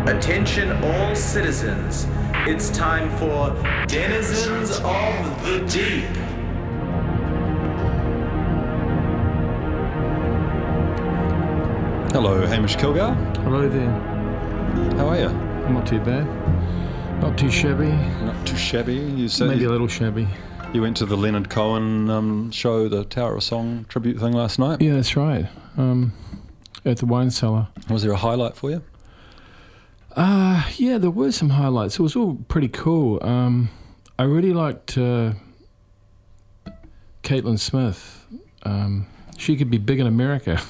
Attention all citizens, it's time for Denizens of the Deep. Hello, Hamish Kilgar. Hello there. How are you? Not too bad. Not too shabby. Not too shabby. You said Maybe a little shabby. you went to the Leonard Cohen show, the Tower of Song tribute thing last night. Yeah, that's right. At the wine cellar. Was there a highlight for you? Yeah, there were some highlights. It was all pretty cool. I really liked Caitlin Smith. She could be big in America.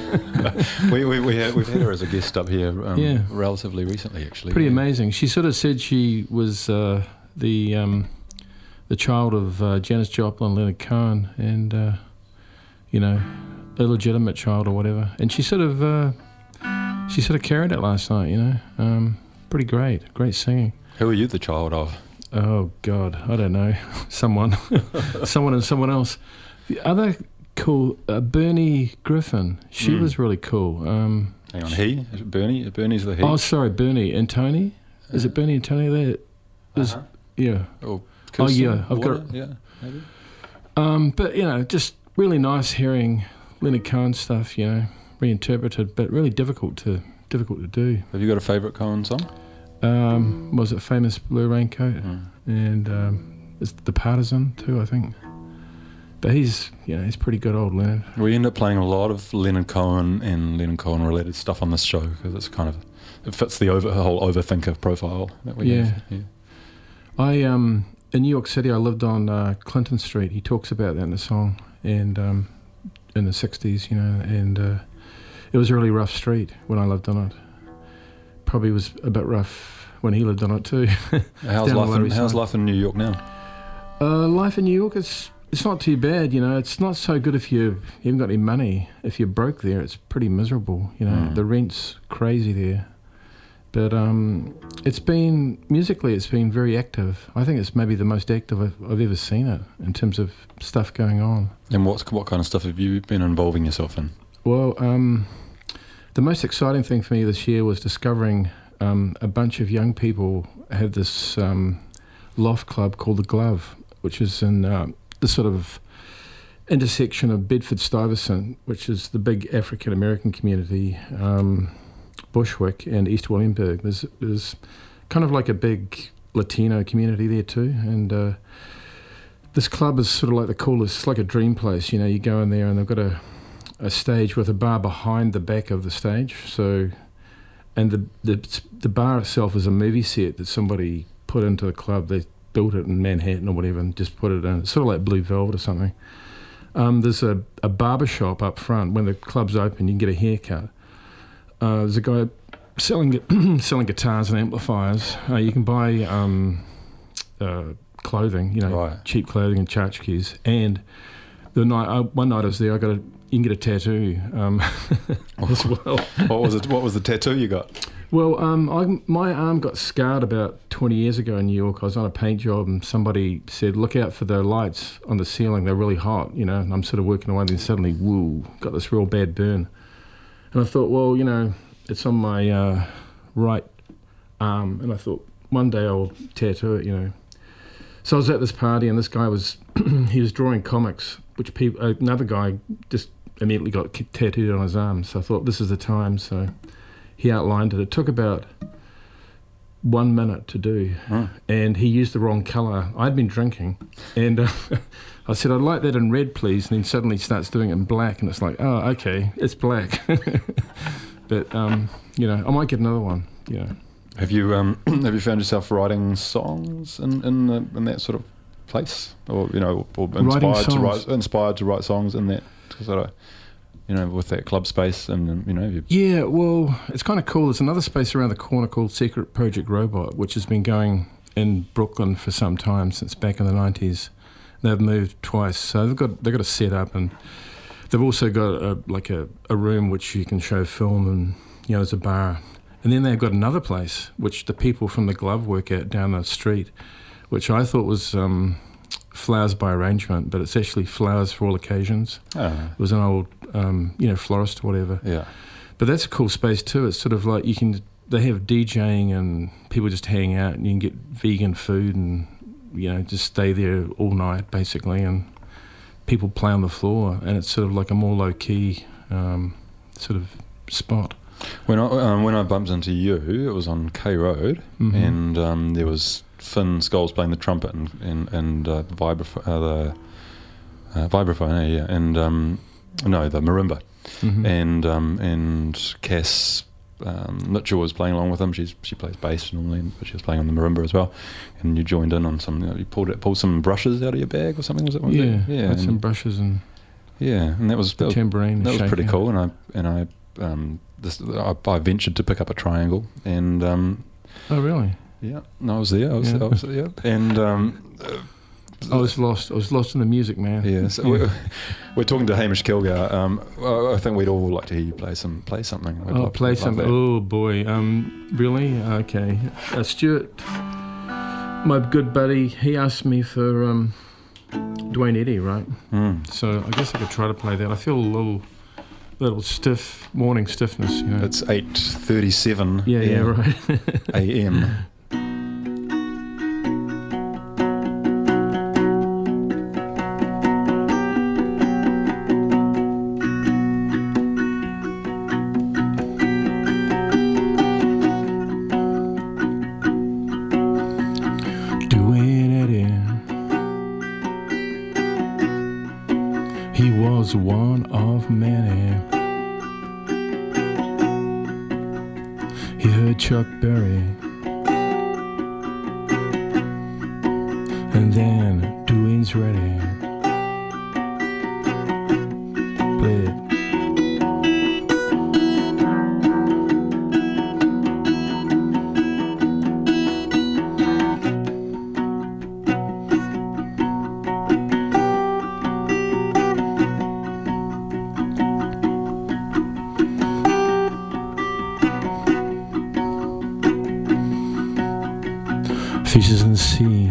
We've had her as a guest up here Yeah. relatively recently, actually. Pretty Yeah. amazing. She sort of said she was the child of Janis Joplin, Leonard Cohen, and illegitimate child or whatever. And she sort of carried it last night. Pretty great singing. Who are you the child of? Oh God, I don't know. Someone and someone else. The other cool, Bernie Griffin. She was really cool. Hang on, he? Is it Bernie? Bernie's the he? Oh, sorry, Bernie and Tony. Is it Bernie and Tony there? Yeah. Or Oh Kirsten yeah, I've Water? got it. Yeah, maybe. But just really nice hearing Leonard Cohen stuff. Reinterpreted, but really difficult to do. Have you got a favourite Cohen song? Was it Famous Blue Raincoat? And it's The Partisan too, I think. But he's pretty good, old Leonard. We end up playing a lot of Leonard Cohen and Leonard Cohen related stuff on this show because it's it fits the whole overthinker profile that we have. Yeah. I in New York City, I lived on Clinton Street. He talks about that in the song, and in the 60s, and it was a really rough street when I lived on it. Probably was a bit rough when he lived on it too. How's life in New York now? Life in New York it's not too bad. It's not so good if you haven't got any money. If you're broke there, it's pretty miserable. The rent's crazy there. But it's been very active. I think it's maybe the most active I've ever seen it in terms of stuff going on. And what kind of stuff have you been involving yourself in? Well, the most exciting thing for me this year was discovering a bunch of young people have this loft club called The Glove, which is in the sort of intersection of Bedford-Stuyvesant, which is the big African-American community, Bushwick and East Williamsburg. There's kind of like a big Latino community there too, and this club is sort of like the coolest. It's like a dream place. You go in there and they've got a stage with a bar behind the back of the stage. So, and the bar itself is a movie set that somebody put into the club. They built it in Manhattan or whatever and just put it in. It's sort of like Blue Velvet or something. There's a barber shop up front. When the club's open, you can get a haircut. There's a guy selling guitars and amplifiers. You can buy clothing, right. Cheap clothing and tchotchkes. And one night I was there, you can get a tattoo as well. What was the tattoo you got? Well, my arm got scarred about 20 years ago in New York. I was on a paint job and somebody said, look out for the lights on the ceiling. They're really hot, and I'm sort of working away, and then suddenly, woo, got this real bad burn. And I thought, well, it's on my right arm, and I thought one day I'll tattoo it, So I was at this party, and this guy was drawing comics, which another guy just immediately got tattooed on his arm. So I thought, this is the time. So he outlined it. It took about 1 minute to do, and he used the wrong colour. I'd been drinking, and I said, I'd like that in red, please. And then suddenly he starts doing it in black, and it's like, oh, okay, it's black. But I might get another one. Have you found yourself writing songs in that sort of place, or inspired to write songs in that sort of, with that club space and Yeah, well, it's kind of cool. There's another space around the corner called Secret Project Robot, which has been going in Brooklyn for some time, since back in the 90s. They've moved twice, so they've got a set up, and they've also got a room which you can show film, and there's a bar. And then they've got another place which the people from the Glove work at down the street, which I thought was Flowers by Arrangement, but it's actually Flowers for All Occasions. It was an old florist or whatever. Yeah. But that's a cool space too. It's sort of like you can they have DJing and people just hang out and you can get vegan food and, just stay there all night basically, and people play on the floor, and it's sort of like a more low-key sort of spot. When I bumped into you, it was on K Road, and there was Finn Scholes playing the trumpet and the vibraphone, the marimba, and Cass Mitchell was playing along with him. She plays bass normally, but she was playing on the marimba as well. And you joined in on some. You pulled some brushes out of your bag or something. Was it one day? Yeah, had some brushes and and that was tambourine. That was pretty cool. And I ventured to pick up a triangle and. Oh really? Yeah, no, I was there. I was there, and I was lost. I was lost in the music, man. Yeah, so we're talking to Hamish Kilgour. I think we'd all like to hear you play something. Play something. Oh boy, really? Okay. Stuart, my good buddy, he asked me for Dwayne Eddy, right? So I guess I could try to play that. I feel a little stiff, morning stiffness. It's 8:37. Yeah, right. A.M. He was one of many. He heard Chuck Berry, and then Dwayne's ready. Play it. Fishes in the sea.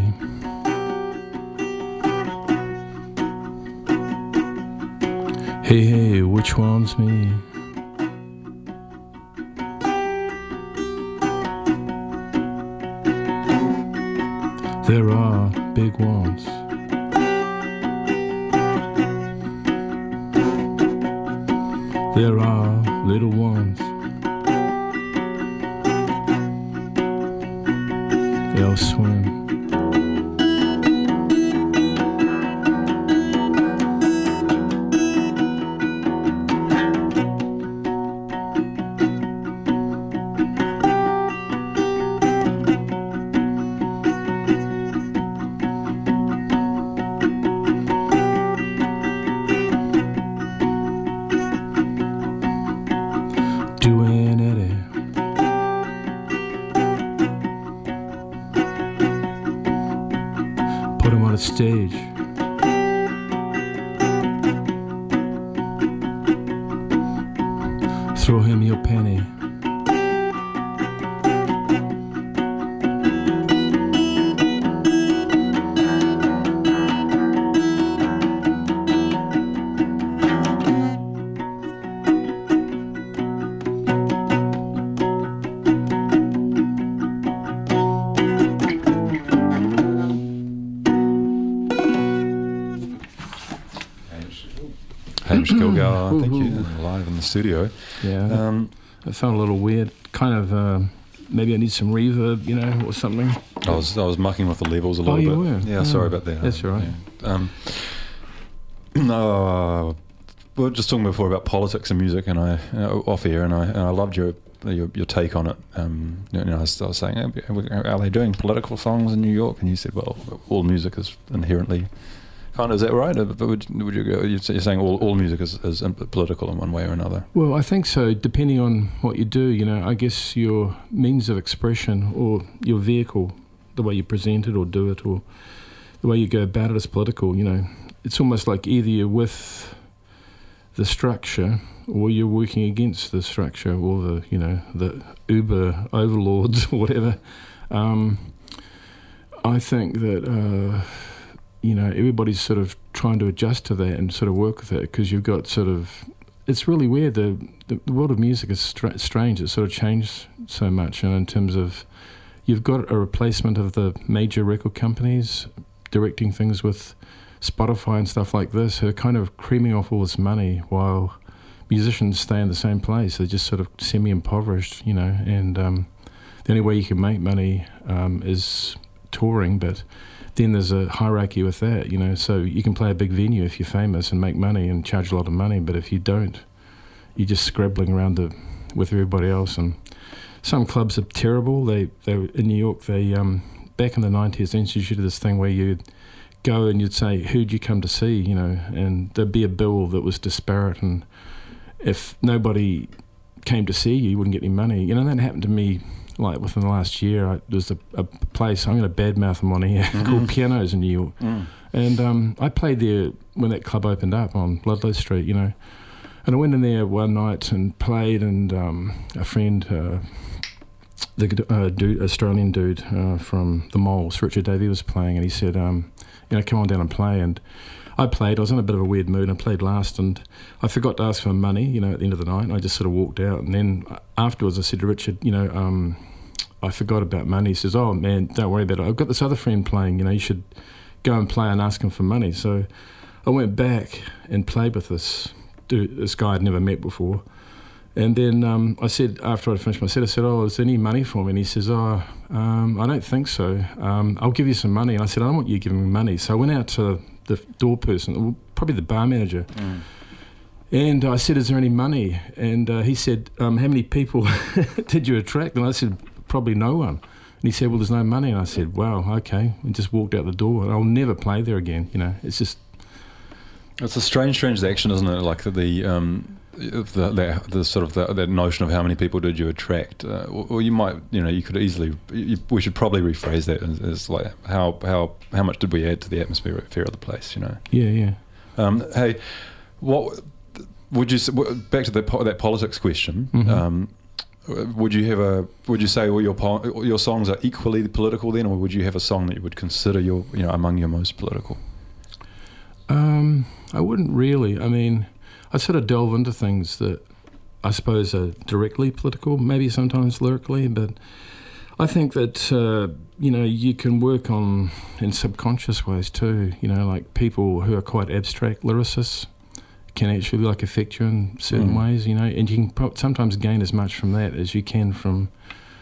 Hey, hey, which one's me? There are big ones. There are little ones. They'll swim. Doing it. Put him on a stage. Throw him your penny. Hamish Kilgour, thank you, live in the studio. Yeah, it felt a little weird. Kind of, maybe I need some reverb, or something. I was mucking with the levels a little bit. You were? Yeah, sorry about that. That's all right. Yeah. No, we were just talking before about politics and music, and I off air, and I loved your take on it. I was saying, are they doing political songs in New York? And you said, well, all music is inherently. Is that right? But would you go? You're saying all music is political in one way or another? Well, I think so. Depending on what you do, I guess your means of expression or your vehicle, the way you present it or do it, or the way you go about it is political. It's almost like either you're with the structure or you're working against the structure or the Uber overlords or whatever. I think that. Everybody's sort of trying to adjust to that and sort of work with it because you've got sort of it's really weird. The world of music is strange. It's sort of changed so much, and in terms of, you've got a replacement of the major record companies directing things with Spotify and stuff like this, who are kind of creaming off all this money while musicians stay in the same place. They're just sort of semi-impoverished, you know, and the only way you can make money is touring, but then there's a hierarchy with that, you know, so you can play a big venue if you're famous and make money and charge a lot of money, but if you don't, you're just scrabbling around with everybody else. And some clubs are terrible. They in New York, they back in the 90s, they instituted this thing where you'd go and you'd say, who'd you come to see, you know, and there'd be a bill that was disparate, and if nobody came to see you, you wouldn't get any money. You know, that happened to me like within the last year. There's a place, I'm going to badmouth them on here, called Pianos in New York. And I played there when that club opened up on Ludlow Street, you know. And I went in there one night and played, and a friend, the Australian dude from The Moles, Richard Davey, was playing, and he said, you know, come on down and play. And I played. I was in a bit of a weird mood. I played last, and I forgot to ask for money, you know, at the end of the night. And I just sort of walked out. And then afterwards I said to Richard, you know, I forgot about money. He says, oh, man, don't worry about it. I've got this other friend playing, you know, you should go and play and ask him for money. So I went back and played with this dude, this guy I'd never met before. And then I said, after I'd finished my set, I said, oh, is there any money for me? And he says, I don't think so. I'll give you some money. And I said, I don't want you giving me money. So I went out to the door person, probably the bar manager, and I said, is there any money? And he said, how many people did you attract? And I said, probably no one. And he said, well, there's no money. And I said, wow, okay. And just walked out the door. And I'll never play there again. You know, it's just... It's a strange transaction, isn't it? Like the sort of that notion of how many people did you attract, or you might, you know, you could easily, we should probably rephrase that as like how much did we add to the atmosphere of the place, you know? Yeah. Hey, what would you, back to that politics question? Would you say all your songs are equally political then, or would you have a song that you would consider among your most political? I wouldn't really. I mean, I sort of delve into things that I suppose are directly political, maybe sometimes lyrically, but I think that, you know, you can work in subconscious ways too, you know, like people who are quite abstract lyricists can actually like affect you in certain ways, you know, and you can sometimes gain as much from that as you can from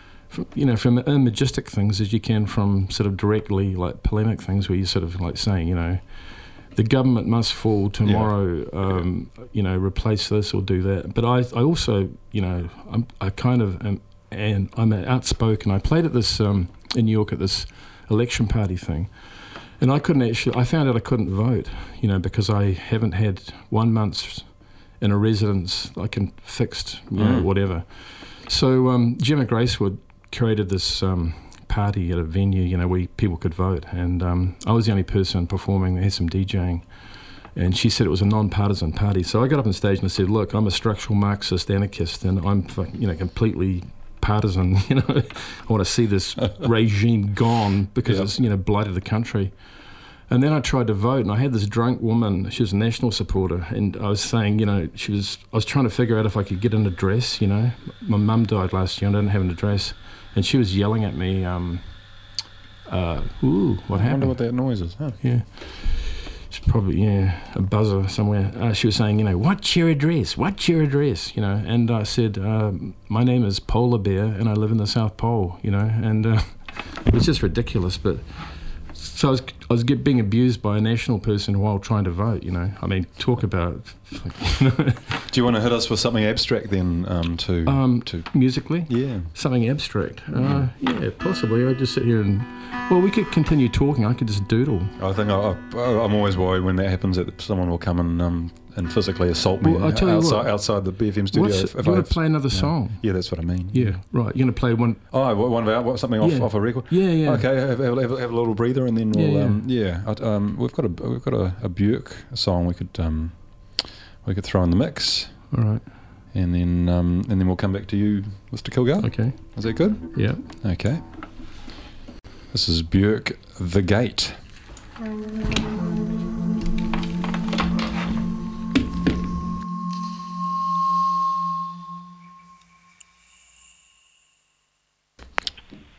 imagistic things as you can from sort of directly like polemic things where you're sort of like saying, you know, the government must fall tomorrow, you know, replace this or do that. But I also, you know, I kind of am, and I'm outspoken. I played at this, in New York at this election party thing, and I found out I couldn't vote, you know, because I haven't had 1 month in a residence, like in fixed, you know, whatever. So Gemma Gracewood created this party at a venue, you know, where people could vote, and I was the only person performing. They had some DJing, and she said it was a non-partisan party. So I got up on stage and I said, look, I'm a structural Marxist anarchist, and I'm, you know, completely partisan, you know. I want to see this regime gone because it's, you know, blighted the country. And then I tried to vote, and I had this drunk woman. She was a National supporter, and I was saying, you know, I was trying to figure out if I could get an address, you know. My mum died last year and I didn't have an address. And she was yelling at me, what happened? I wonder what that noise is, huh? Yeah. It's probably, a buzzer somewhere. She was saying, you know, what's your address? What's your address? You know, and I said, my name is Polar Bear and I live in the South Pole, you know, and it was just ridiculous. But so I was being abused by a National person while trying to vote, you know. I mean, talk about... Do you want to hit us with something abstract then to musically? Yeah. Something abstract? Yeah, possibly. I just sit here and... Well, we could continue talking. I could just doodle. I think I'm always worried when that happens that someone will come and physically assault me outside the BFM studio. You want to play another song? Yeah, that's what I mean. Yeah, right. You're going to play one... Oh, one of something off a record? Yeah. Okay, have a little breather and then we'll... we've got a Björk song we could throw in the mix. All right. And then we'll come back to you, Mr. Kilgour. Okay. Is that good? Yeah. Okay. This is Björk, The Gate.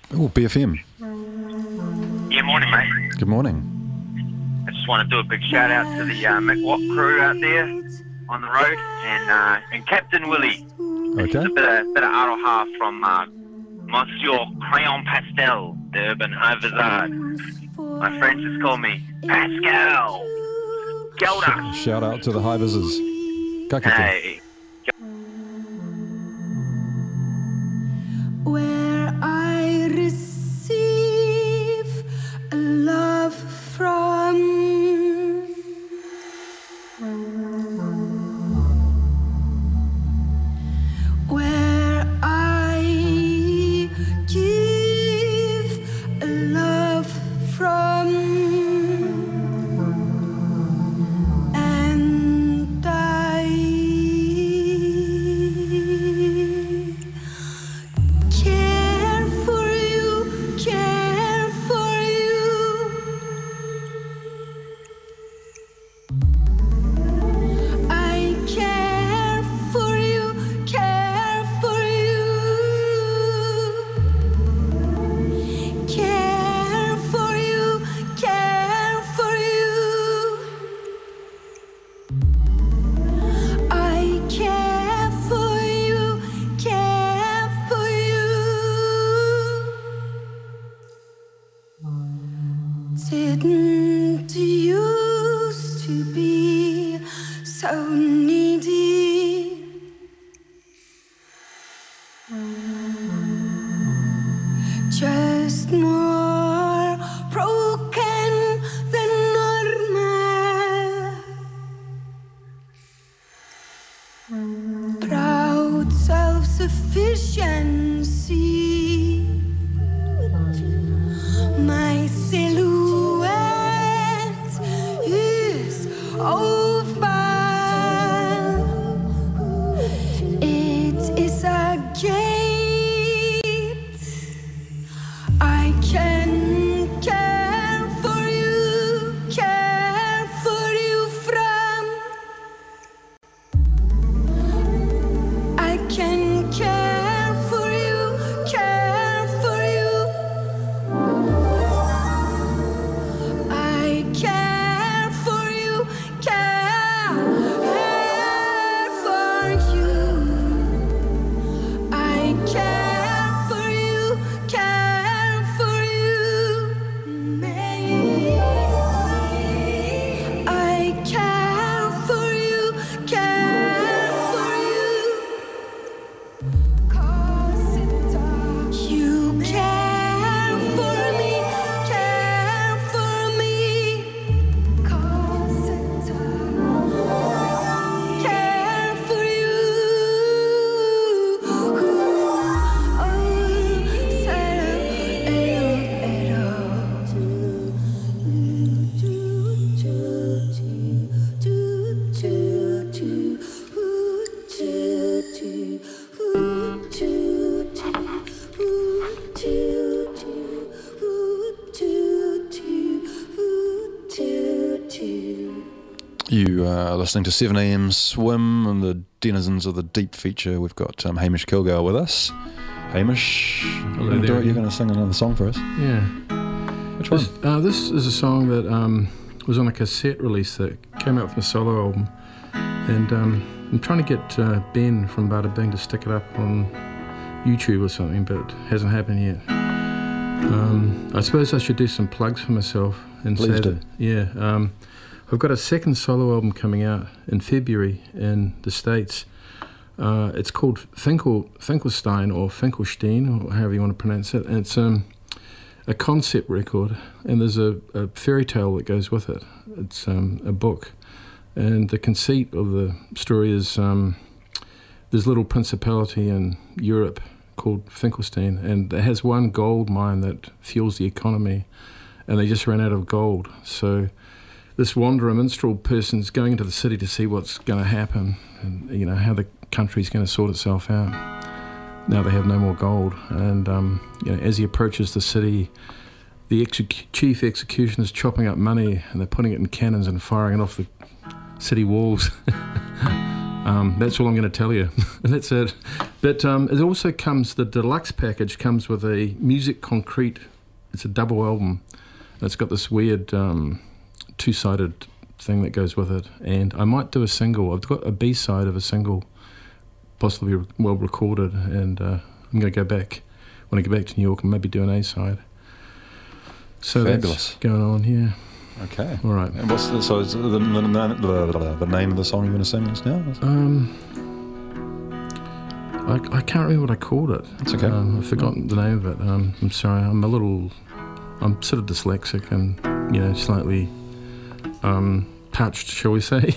Oh, BFM. Yeah, morning, mate. Good morning. I just want to do a big shout out to the Mick Watt crew out there on the road, and Captain Willie. Okay. A bit of aroha from Monsieur Crayon Pastel, the Urban High Vizard. My friends just call me Pascal. Kia ora. Shout out to the high visors. Ka kite. Hey. Where I receive love from, where I give love from, and I care for you, care for you. I care for you, care for you. Care for you, care for you. I care for you, care for you. Didn't used to be so needy. Just more broken than normal. Proud self-sufficiency. My silhouette is over. It is a gate. I can care for you from. I can care for you, care for you. I care for you, care for you. I care for you, care for you. I care for you, care for you. 'Cause you care for me, care for me. 'Cause care for you. You are listening to 7am Swim and the Denizens of the Deep feature. We've got Hamish Kilgour with us. Hamish, Hello you're there. going to sing another song for us. Yeah. Which one? This is a song that was on a cassette release that came out from a solo album. And I'm trying to get Ben from Bada Bing to stick it up on YouTube or something, but it hasn't happened yet. I suppose I should do some plugs for myself. And Please say do. that, yeah. I've got a second solo album coming out in February in the States. It's called Finkelstein or Finkelstein, or however you want to pronounce it. And it's a concept record, and there's a fairy tale that goes with it. It's a book. And the conceit of the story is there's a little principality in Europe called Finkelstein, and it has one gold mine that fuels the economy, and they just ran out of gold. So this wanderer minstrel person's going into the city to see what's going to happen, and you know how the country's going to sort itself out. Now they have no more gold, and you know, as he approaches the city, the chief executioner is chopping up money, and they're putting it in cannons and firing it off the city walls. That's all I'm going to tell you. That's it. But it also comes, the deluxe package comes with a Music Concrete. It's a double album. It's got this weird two-sided thing that goes with it. And I might do a single. I've got a B-side of a single, possibly well recorded. And I'm going to go back, when I get back to New York, and maybe do an A-side. So Fabulous. That's going on, yeah. Okay. All right. And so is the name of the song you're going to sing us now? I can't remember what I called it. It's okay. I've forgotten the name of it. I'm sorry. I'm sort of dyslexic and, slightly touched, shall we say.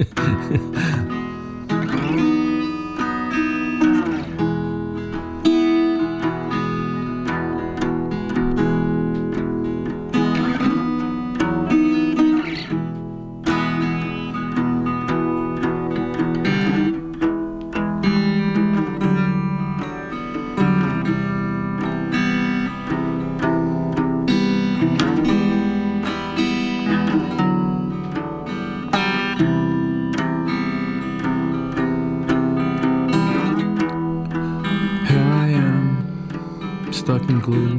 Stuck in glue.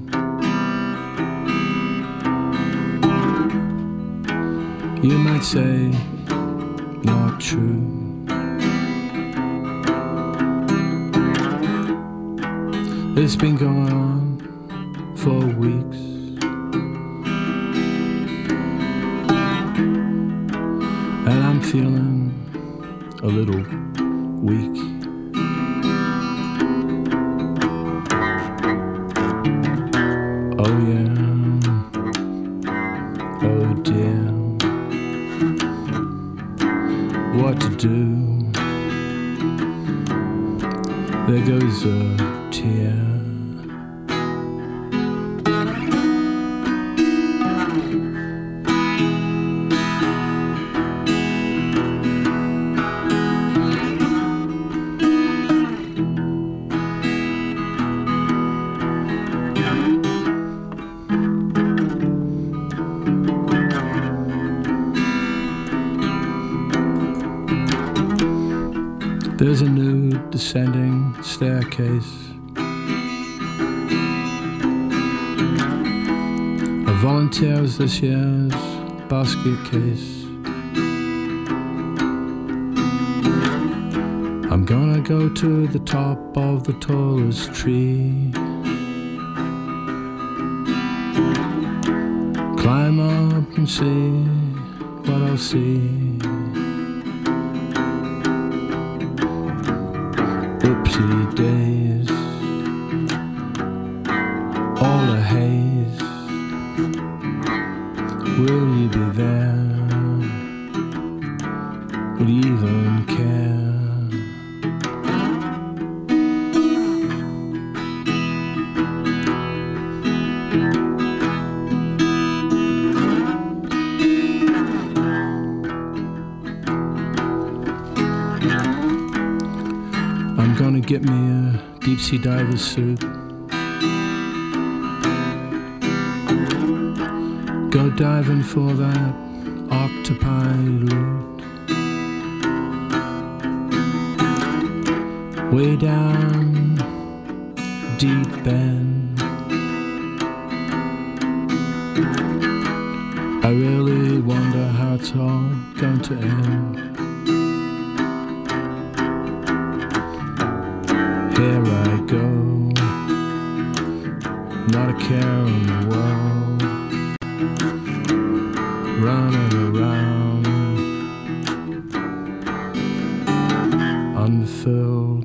You might say, not true. It's been going on for weeks. And I'm feeling a little weak. Oh yeah, oh dear, what to do? There goes a tear. There's a new descending staircase, a volunteers this year's basket case. I'm gonna go to the top of the tallest tree, climb up and see what I'll see. Whoopsie days, all a haze. Will you be there? Will you even care? I'm gonna get me a deep sea diver suit, go diving for that octopi loot, way down deep end. I really wonder how it's all going to end. Here I go, not a care in the world, running around, unfilled.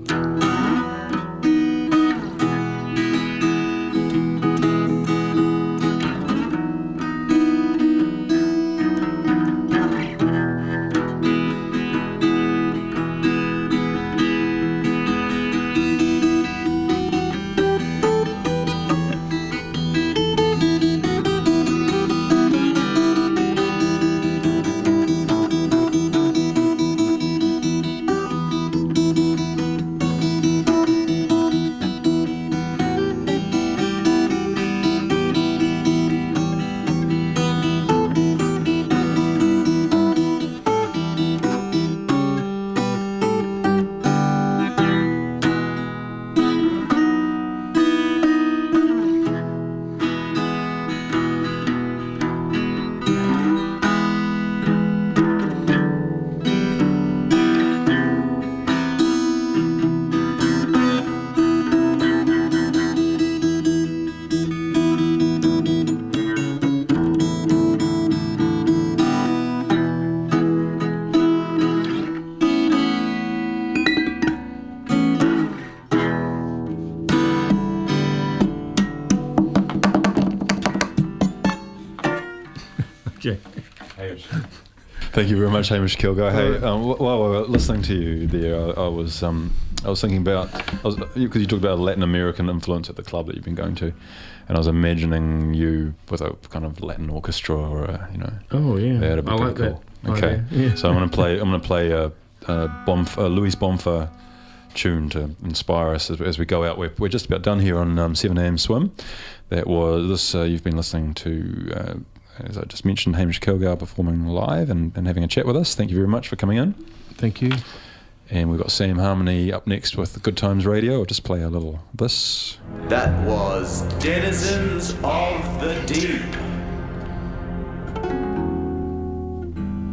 Jack. Thank you very much, Hamish Kilgour. Hey, while we were listening to you there, I was thinking about, because you talked about Latin American influence at the club that you've been going to, and I was imagining you with a kind of Latin orchestra or a, Oh yeah, that'd be I pretty like cool. that. Okay, Yeah. so I'm gonna play a Luis Bonfa tune to inspire us as we go out. We're just about done here on 7am Swim. That was this. You've been listening to, as I just mentioned, Hamish Kilgour performing live and having a chat with us. Thank you very much for coming in. Thank you. And we've got Sam Harmony up next with Good Times Radio. I'll just play a little of this. That was Denizens of the Deep.